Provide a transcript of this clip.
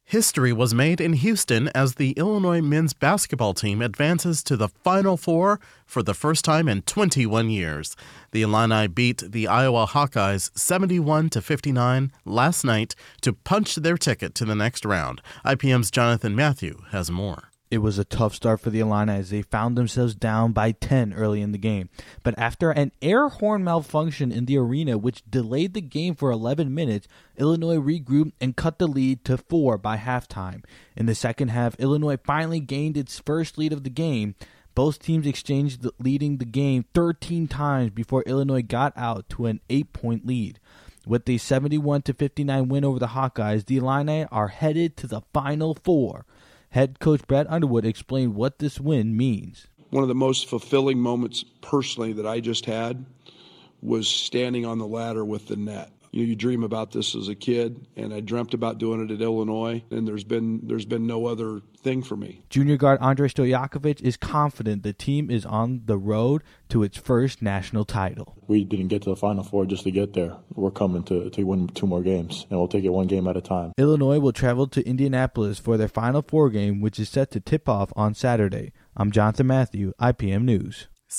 History was made in Houston as the Illinois men's basketball team advances to the Final Four for the first time in 21 years. The Illini beat the Iowa Hawkeyes 71-59 last night to punch their ticket to the next round. IPM's Jonathan Matthew has more. It was a tough start for the Illini as they found themselves down by 10 early in the game. But after an air horn malfunction in the arena, which delayed the game for 11 minutes, Illinois regrouped and cut the lead to 4 by halftime. In the second half, Illinois finally gained its first lead of the game. Both teams exchanged leading the game 13 times before Illinois got out to an 8-point lead. With a 71-59 win over the Hawkeyes, the Illini are headed to the Final Four. Head coach Brad Underwood explained what this win means. One of the most fulfilling moments personally that I just had was standing on the ladder with the net. You dream about this as a kid, and I dreamt about doing it at Illinois, and there's been no other thing for me. Junior guard Andrei Stojakovic is confident the team is on the road to its first national title. We didn't get to the Final Four just to get there. We're coming to win 2 more games, and we'll take it 1 game at a time. Illinois will travel to Indianapolis for their Final Four game, which is set to tip off on Saturday. I'm Jonathan Matthew, IPM News.